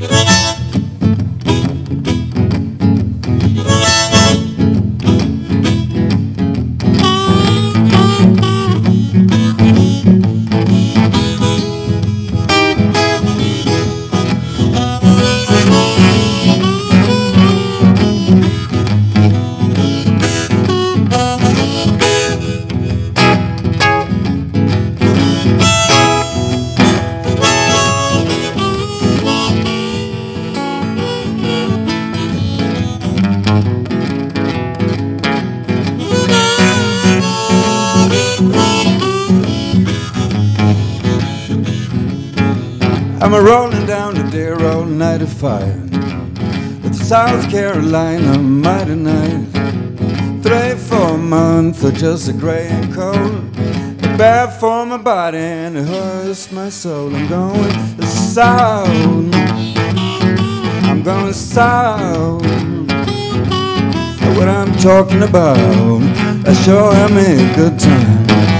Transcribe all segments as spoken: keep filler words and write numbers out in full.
I'm a rolling down the dear old ninety-five with South Carolina mighty nice. Three, four months are just a gray and cold. It's bad for my body and it hurts my soul. I'm going south. I'm going south. What I'm talking about, I sure am a good time.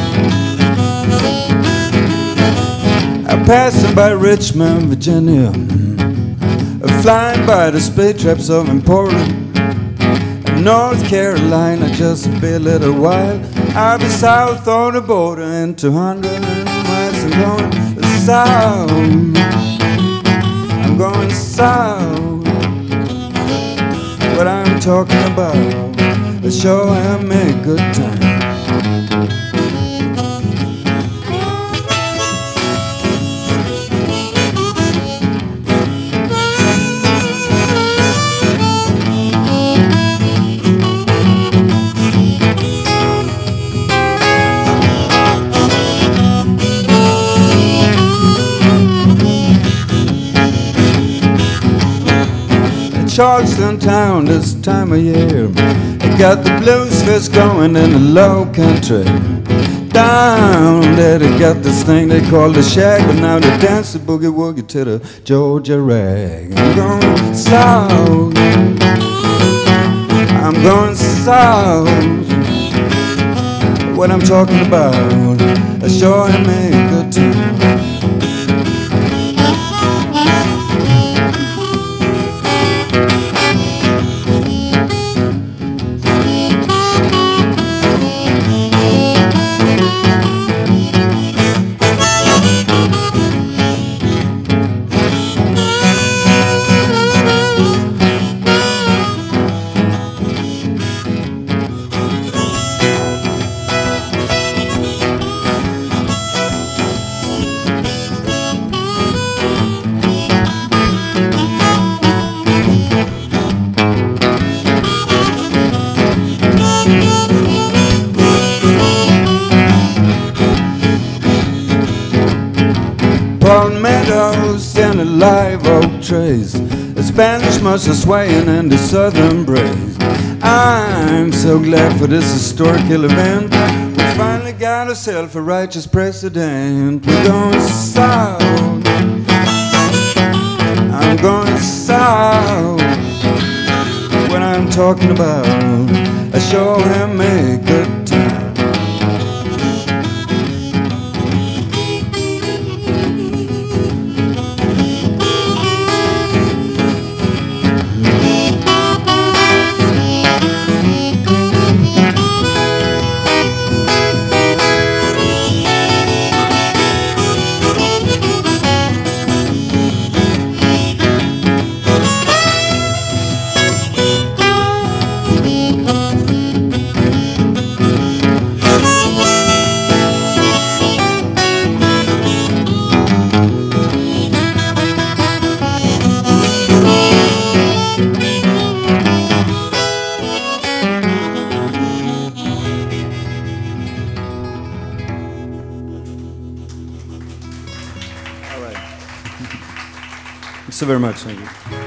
I'm passing by Richmond, Virginia, flying by the space traps of Portland, North Carolina, just be a little while. I'll be south on the border in two hundred miles. I'm going south. I'm going south. What I'm talking about, I sure am a good time. Charleston town this time of year, it got the blues fest going in the low country. Down there they got this thing they call the shag, but now they dance the boogie woogie to the Georgia rag. I'm going south. I'm going south. What I'm talking about, I sure am a good time. Palmettos and the live oak trees, the Spanish moss are swaying in the southern breeze. I'm so glad for this historical event. We finally got ourselves a righteous president. We're going south. I'm going south. What I'm talking about, I sure am a good time. Thanks so very much. Thank you.